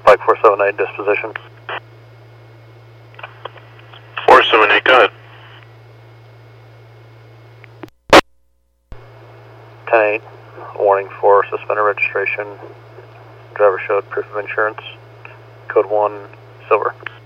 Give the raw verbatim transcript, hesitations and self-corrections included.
Mike four seven eight, disposition. four seven eight, go ahead. ten eight, warning for suspended registration. Driver showed proof of insurance. Code one, silver.